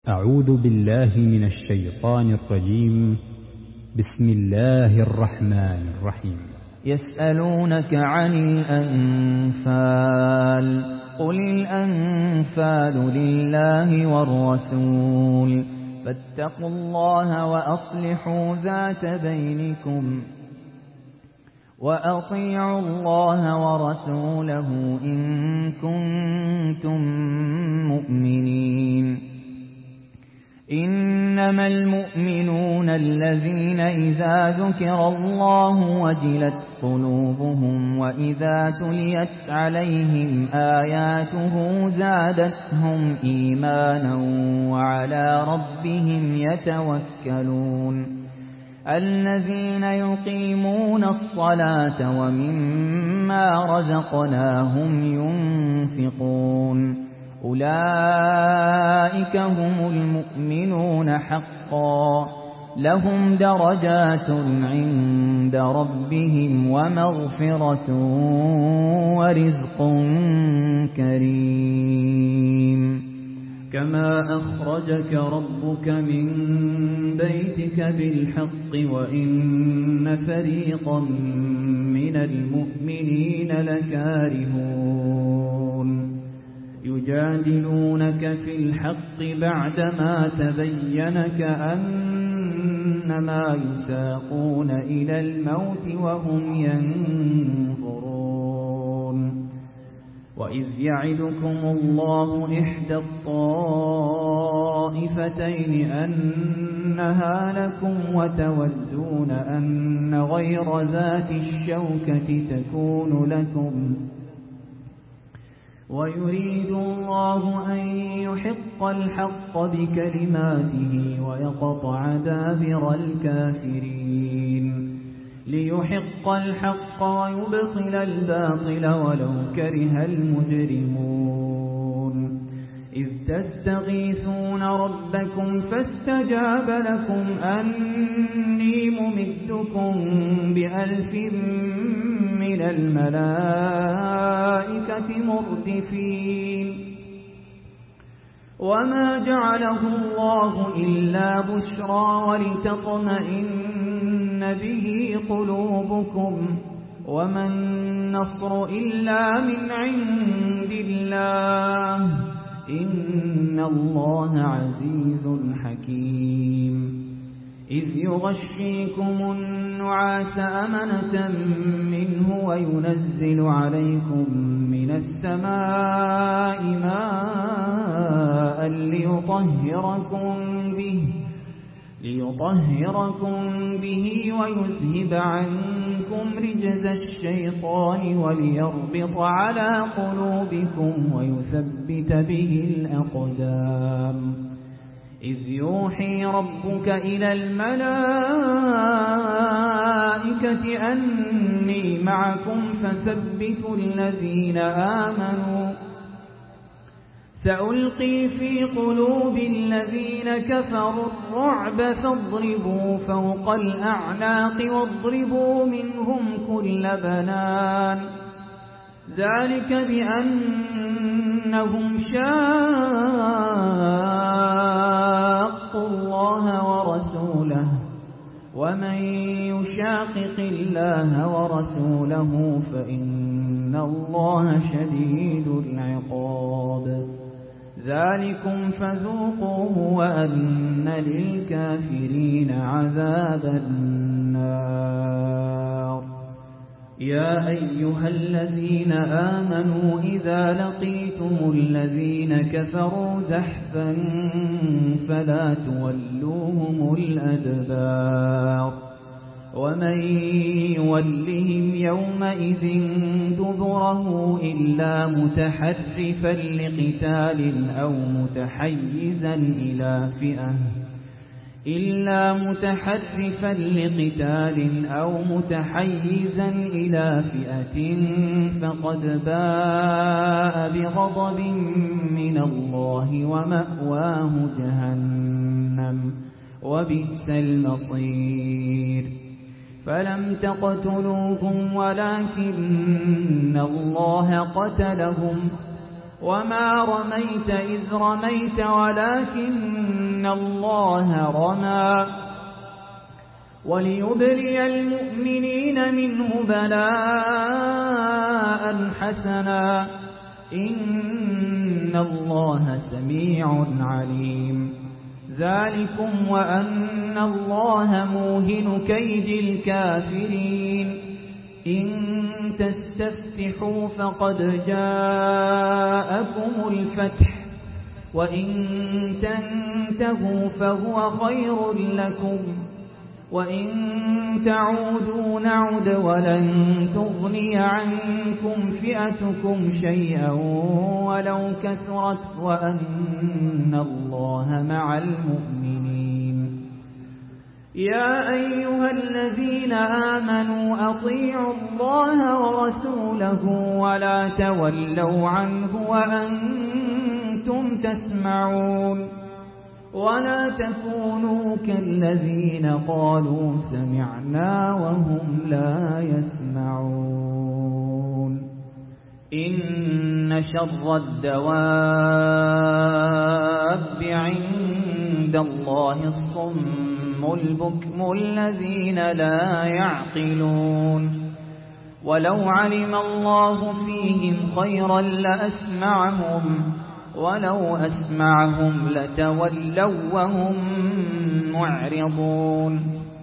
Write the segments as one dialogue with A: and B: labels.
A: أعوذ بالله من الشيطان الرجيم. بسم الله الرحمن الرحيم.
B: يسألونك عن الأنفال قل الأنفال لله والرسول فاتقوا الله وأصلحوا ذات بينكم وأطيعوا الله ورسوله إن كنتم مؤمنين. إنما المؤمنون الذين إذا ذكر الله وجلت قلوبهم وإذا تليت عليهم آياته زادتهم إيمانا وعلى ربهم يتوكلون. الذين يقيمون الصلاة ومما رزقناهم ينفقون أولئك هم المؤمنون حقا لهم درجات عند ربهم ومغفرة ورزق كريم.
C: كما أخرجك ربك من بيتك بالحق وإن فريقا من المؤمنين لكارهون يجادلونك في الحق بعدما تبين كأنما يساقون إلى الموت وهم ينظرون. وإذ يعدكم الله إحدى الطائفتين أنها لكم وتودون أن غير ذات الشوكة تكون لكم ويريد الله أن يحق الحق بكلماته ويقطع دابر الكافرين ليحق الحق ويبطل الباطل ولو كره المجرمون. إذ تستغيثون ربكم فاستجاب لكم أني ممدكم ب1000 من الملائكة مردفين. وما جعله الله إلا بشرى ولتطمئن به قلوبكم وما النصر إلا من عند الله إن الله عزيز حكيم. إذ يغشيكم النعاس أمنة منه وينزل عليكم من السماء ماء ليطهركم به ويذهب عنكم رجز الشيطان وليربط على قلوبكم ويثبت به الأقدام. إذ يوحي ربك إلى الملائكة أني معكم فثبتوا الذين آمنوا سألقي في قلوب الذين كفروا الرعب فاضربوا فوق الأعناق واضربوا منهم كل بنان ذلك بأنهم شاقوا الله ورسوله ومن يشاقق الله ورسوله فإن الله شديد العقاب. ذلكم فذوقوه وأن للكافرين عذاب النار. يا أيها الذين آمنوا إذا لقيتم الذين كفروا زحفا فلا تولوهم الأدبار ومن يولهم يومئذ دبره إلا متحرفا لقتال أو متحيزا إلى فئة فقد باء بغضب من الله ومأواه جهنم وبئس المصير. فلم تقتلوهم ولكن الله قتلهم وما رميت إذ رميت ولكن الله رمى وليبلي المؤمنين منه بلاء حسنا إن الله سميع عليم ذلكم وأن الله موهن كيد الكافرين إن تستفتحوا فقد جاءكم الفتح وإن تنتهوا فهو خير لكم وإن تعودوا نعد ولن تغني عنكم فئتكم شيئا ولو كثرت وأن الله مع المؤمنين يا أيها الذين آمنوا أطيعوا الله ورسوله ولا تولوا عنه وأنتم تسمعون ولا تكونوا كالذين قالوا سمعنا وهم لا يسمعون إن شر الدواب عند الله الصم البكم الذين لا يعقلون ولو علم الله فيهم خيرا لأسمعهم ولو أسمعهم لتولوا وهم معرضون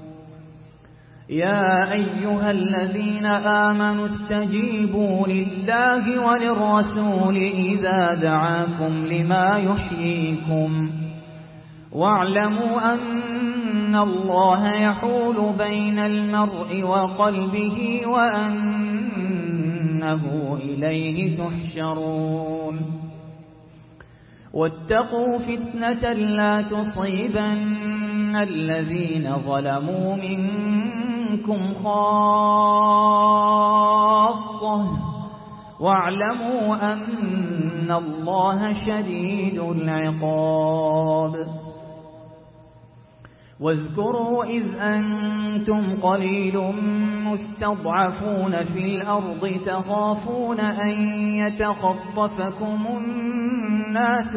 C: يا أيها الذين آمنوا استجيبوا لله وللرسول إذا دعاكم لما يحييكم واعلموا أن الله يحول بين المرء وقلبه وأنه إليه تحشرون واتقوا فتنة لا تصيبن الذين ظلموا منكم خاصة واعلموا أن الله شديد العقاب واذكروا إذ أنتم قليل مستضعفون في الأرض تخافون أن يتخطفكم الناس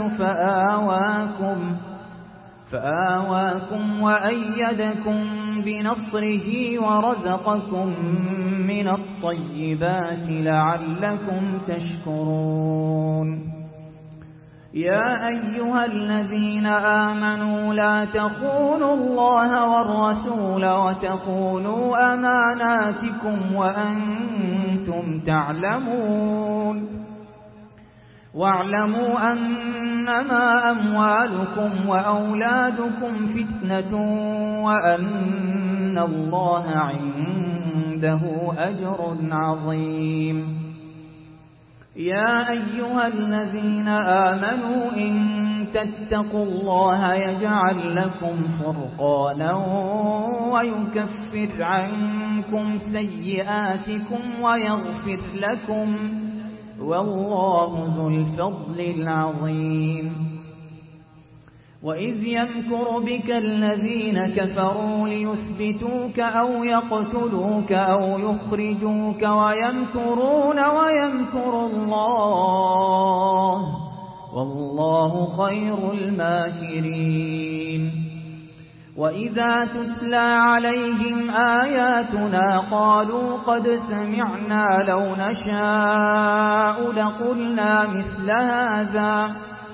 C: فآواكم وأيدكم بنصره ورزقكم من الطيبات لعلكم تشكرون يا أيها الذين آمنوا لا تخونوا الله والرسول وتخونوا أماناتكم وأنتم تعلمون واعلموا أنما أموالكم وأولادكم فتنة وأن الله عنده أجر عظيم يا أيها الذين آمنوا إن تتقوا الله يجعل لكم فرقانا ويكفر عنكم سيئاتكم ويغفر لكم والله ذو الفضل العظيم وإذ يمكر بك الذين كفروا ليثبتوك أو يقتلوك أو يخرجوك ويمكرون ويمكر الله والله خير الماكرين وإذا تتلى عليهم آياتنا قالوا قد سمعنا لو نشاء لقلنا مثل هذا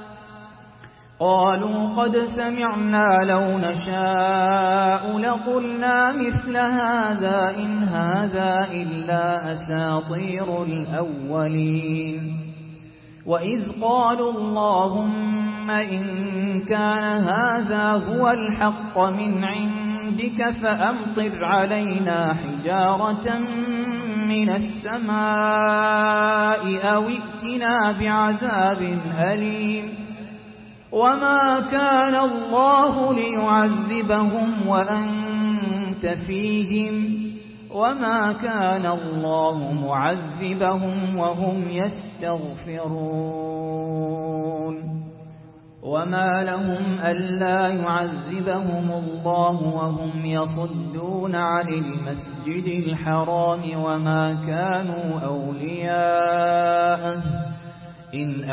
C: إن هذا إلا أساطير الأولين وإذ قالوا اللهم إن كان هذا هو الحق من عندك فأمطر علينا حجارة من السماء أو ائتنا بعذاب أليم وما كان الله ليعذبهم وأنت فيهم وما كان الله معذبهم وهم يستغفرون وما لهم ألا يعذبهم الله وهم يصدون عن المسجد الحرام وما كانوا أولياءه
B: إن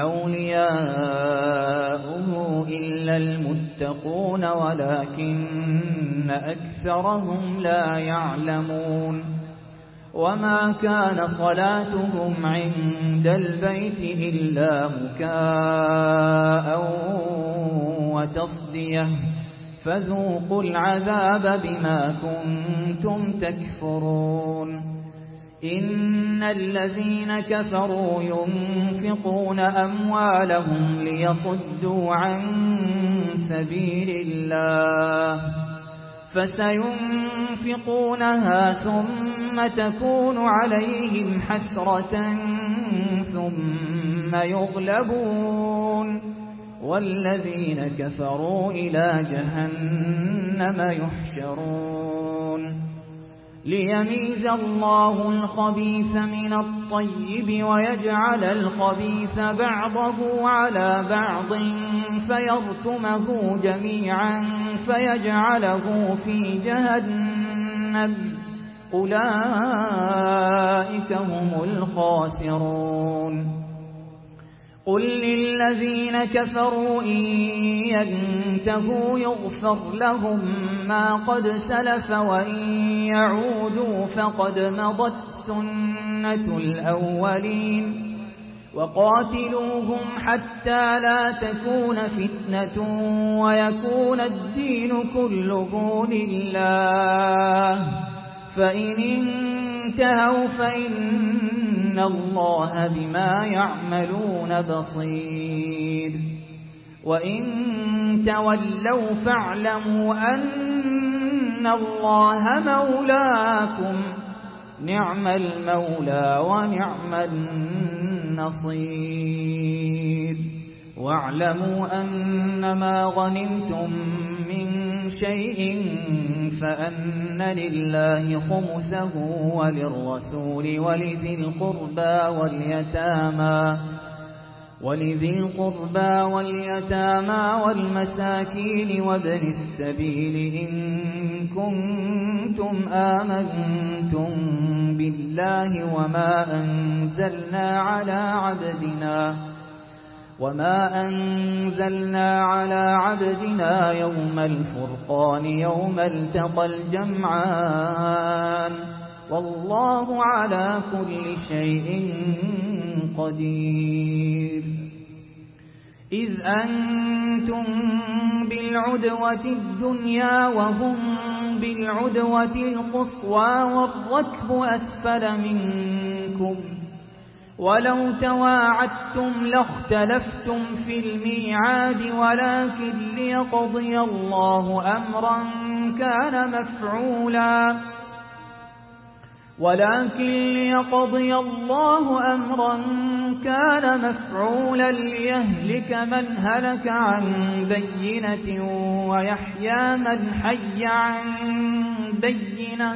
B: أولياؤه إلا المتقون ولكن أكثرهم لا يعلمون وما كان صلاتهم عند البيت إلا مكاء وتصدية فذوقوا العذاب بما كنتم تكفرون إن الذين كفروا ينفقون أموالهم ليصدوا عن سبيل الله فسينفقونها ثم تكون عليهم حسرة ثم يغلبون والذين كفروا إلى جهنم يحشرون ليميز الله الخبيث من الطيب ويجعل الخبيث بعضه على بعض فيركمه جميعا فيجعله في جهنم أولئك هم الخاسرون قل للذين كفروا إن ينتهوا يغفر لهم ما قد سلف وإن يعودوا فقد مضت سنة الأولين وقاتلوهم حتى لا تكون فتنة ويكون الدين كله لله فإن انتهوا فإن الله بما يعملون بصير وإن تولوا فاعلموا أن الله مولاكم نعم المولى ونعم النصير واعلموا أنما غنمتم من شيء فأن لله خمسه وللرسول ولذي القربى واليتامى والمساكين وابن السبيل إن كنتم آمنتم بالله وما أنزلنا على عبدنا يوم الفرقان يوم التقى الجمعان والله على كل شيء قدير إذ أنتم بالعدوة الدنيا وهم بالعدوة القصوى والركب أسفل منكم ولو تواعدتم لاختلفتم في الميعاد ولكن ليقضي الله أمرا كان مفعولا ليهلك من هلك عن بينة ويحيى من حي عن بينة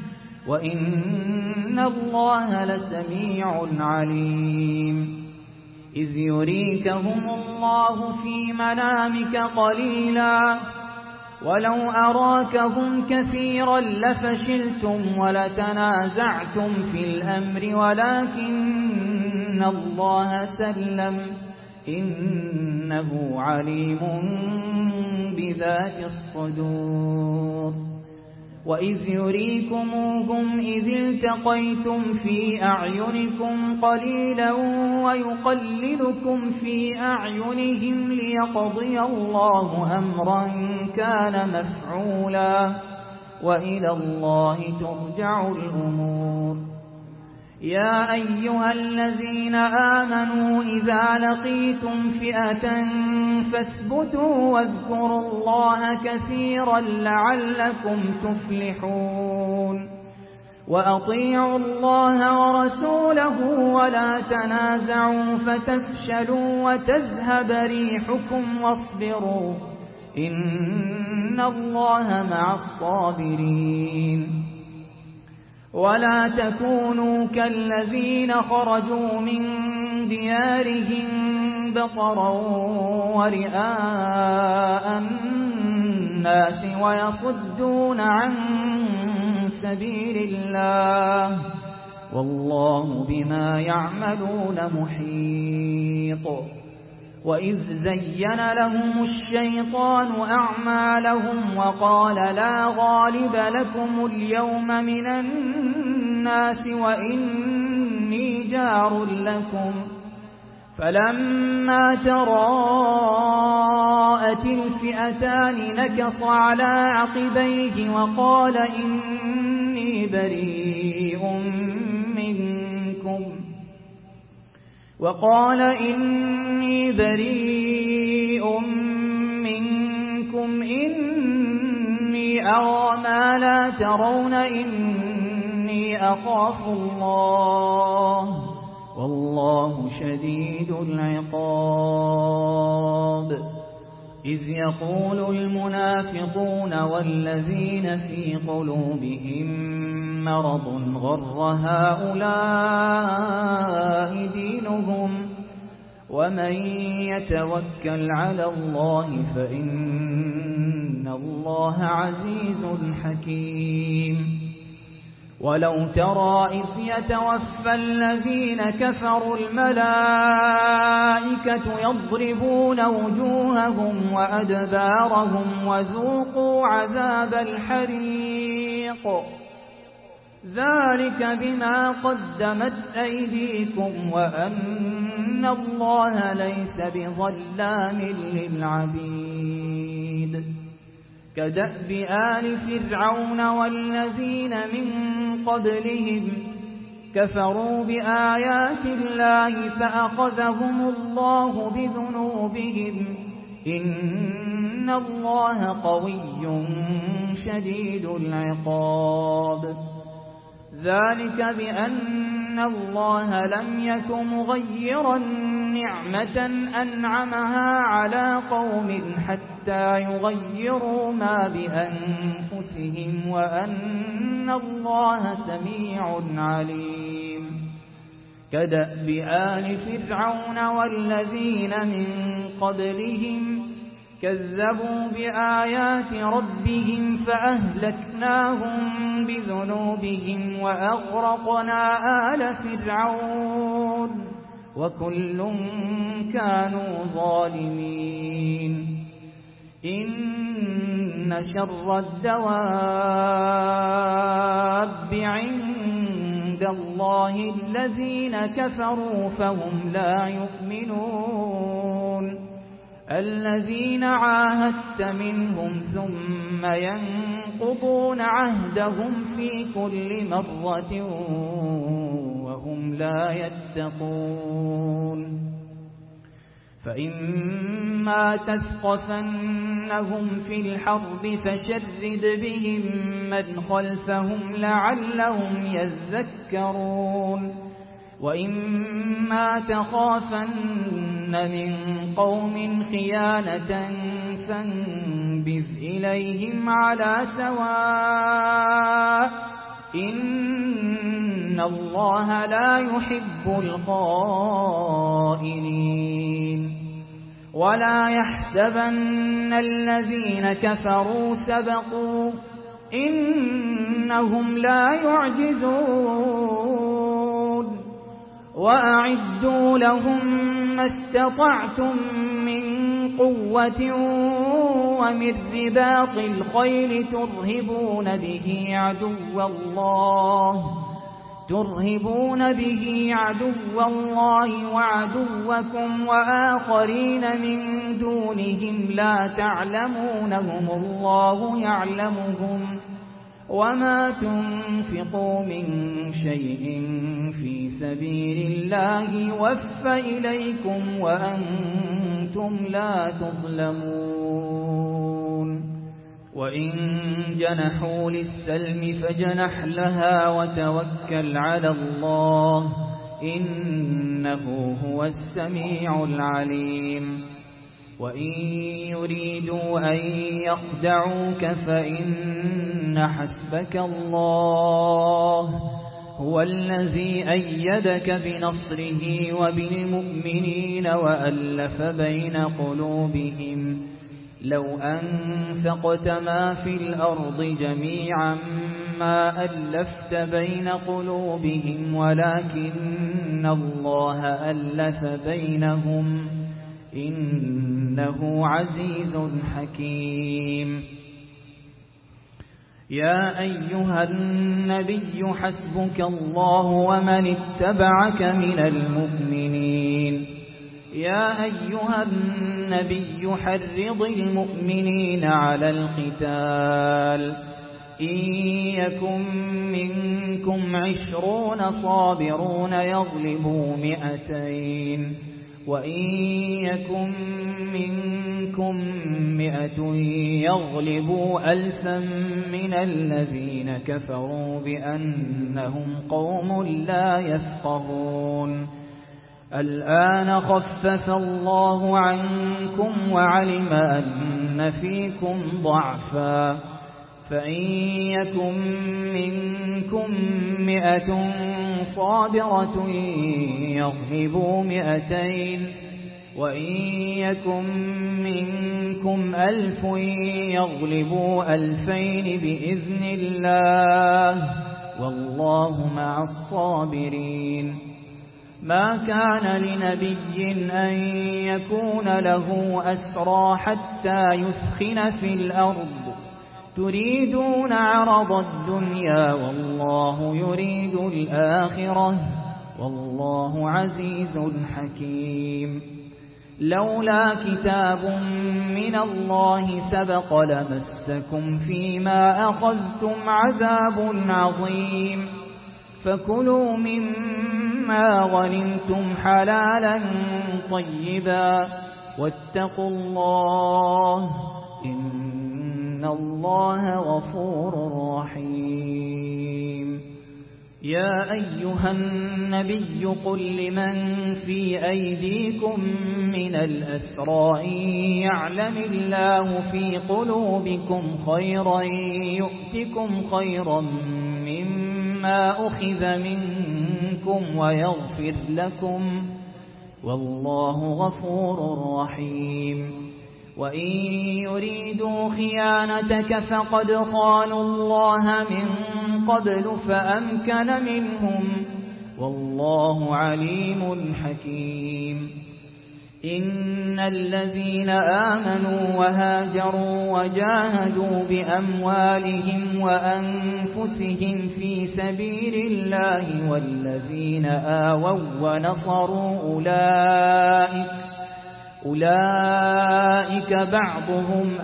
B: وإن الله لسميع عليم إذ يريكهم الله في منامك قليلا ولو أراكهم كثيرا لفشلتم ولتنازعتم في الأمر ولكن الله سلم إنه عليم بذات الصدور وإذ يريكموهم إذ التقيتم في أعينكم قليلا ويقللكم في أعينهم ليقضي الله أمرا كان مفعولا وإلى الله ترجع الأمور يا أيها الذين آمنوا إذا لقيتم فئة فاثبتوا واذكروا الله كثيرا لعلكم تفلحون وأطيعوا الله ورسوله ولا تنازعوا فتفشلوا وتذهب ريحكم واصبروا إن الله مع الصابرين ولا تكونوا كالذين خرجوا من ديارهم بطرا ورئاء الناس ويصدون عن سبيل الله والله بما يعملون محيط. وإذ زين لهم الشيطان أعمالهم وقال لا غالب لكم اليوم من الناس وإني جار لكم، فلما تراءت الفئتان نكص على عقبيه وقال إني بريء منكم إني أرى ما لا ترون إني أخاف الله والله شديد العقاب. إذ يقول المنافقون والذين في قلوبهم مرض غر هؤلاء دينهم ومن يتوكل على الله فإن الله عزيز حكيم. ولو ترى إذ يتوفى الذين كفروا الملائكة يضربون وجوههم وأدبارهم وذوقوا عذاب الحريق ذلك بما قدمت أيديكم وأن الله ليس بظلام للعبيد. كدأب آل فرعون والذين من قبلهم كفروا بآيات الله فأخذهم الله بذنوبهم إن الله قوي شديد العقاب. ذلك بأن الله لم يك مغيرا نعمة أنعمها على قوم حتى يغيروا ما بأنفسهم وأن الله سميع عليم. كدأب آل فرعون والذين من قبلهم كذبوا بآيات ربهم فأهلكناهم بذنوبهم وأغرقنا آل فرعون وكل كانوا ظالمين. إن شر الدواب عند الله الذين كفروا فهم لا يؤمنون. الذين عاهدت منهم ثم ينقضون عهدهم في كل مرة وهم لا يتقون. فإما تثقفنهم في الحرب فشرد بهم من خلفهم لعلهم يذكرون. وإما تخافن من قوم خيانة فانبذ إليهم على سواء إن الله لا يحب الخائنين. ولا يحسبن الذين كفروا سبقوا إنهم لا يعجزون. وأعدوا لهم ما استطعتم من قوة ومن رباط الخيل ترهبون به عدو الله وعدوكم وآخرين من دونهم لا تعلمونهم الله يعلمهم وما تنفقوا من شيء في سبيل الله يوفى إليكم وأنتم لا تظلمون. وإن جنحوا للسلم فجنح لها وتوكل على الله إنه هو السميع العليم. وإن يريدوا أن يخدعوك فإن حسبك الله هو الذي أيدك بنصره وبالمؤمنين وألف بين قلوبهم لو أنفقت ما في الأرض جميعا ما ألفت بين قلوبهم ولكن الله ألف بينهم إنه عزيز حكيم. يا أيها النبي حسبك الله ومن اتبعك من المؤمنين. يا أيها النبي حرض المؤمنين على القتال إن يكن منكم 20 صابرون يغلبوا 200 وإن يكن منكم 100 يغلبوا 1000 من الذين كفروا بأنهم قوم لا يفقهون. الآن خفف الله عنكم وعلم أن فيكم ضعفا فإن يكن منكم 100 صابرة يغلبوا 200 وإن يكن منكم 1000 يغلبوا 2000 بإذن الله والله مع الصابرين. ما كان لنبي أن يكون له أسرى حتى يثخن في الأرض تريدون عرض الدنيا والله يريد الآخرة والله عزيز حكيم. لولا كتاب من الله سبق لمسكم فيما أخذتم عذاب عظيم. فكلوا مما غنمتم حلالا طيبا واتقوا الله إن الله غفور رحيم. يا أيها النبي قل لمن في أيديكم من الأسرى إن يعلم الله في قلوبكم خيرا يؤتكم خيرا مما أخذ منكم ويغفر لكم والله غفور رحيم. وإن يريدوا خيانتك فقد خانوا الله من قبل فأمكن منهم والله عليم حكيم. إن الذين آمنوا وهاجروا وجاهدوا بأموالهم وأنفسهم في سبيل الله والذين آووا ونصروا أولئك بعضهم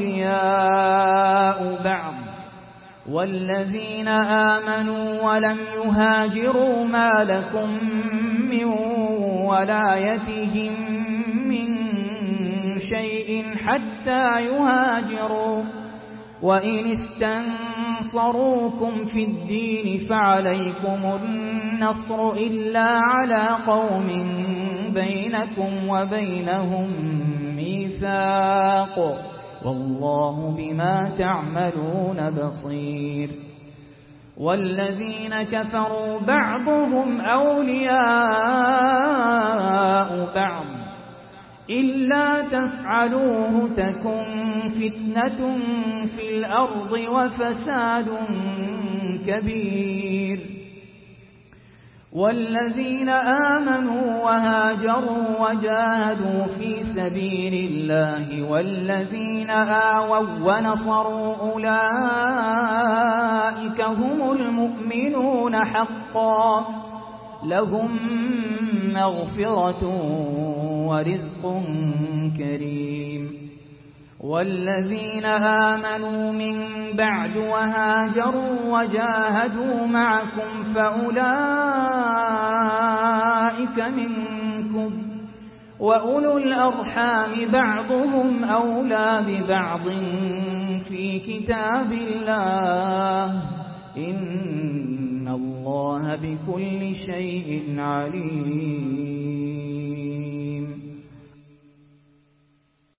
B: أولياء بعض والذين آمنوا ولم يهاجروا ما لكم من ولايتهم من شيء حتى يهاجروا وإن استنصروكم في الدين فعليكم النصر إلا على قوم بينكم وبينهم ميثاق والله بما تعملون بصير. والذين كفروا بعضهم أولياء بعض إلا تفعلوه تكن فتنة في الأرض وفساد كبير. والذين آمنوا وهاجروا وجاهدوا في سبيل الله والذين آووا ونصروا أولئك هم المؤمنون حقا لهم مغفرة ورزق كريم. والذين آمنوا من بعد وهاجروا وجاهدوا معكم فأولئك منكم وأولو الأرحام بعضهم أولى ببعض في كتاب الله إن الله بكل شيء عليم.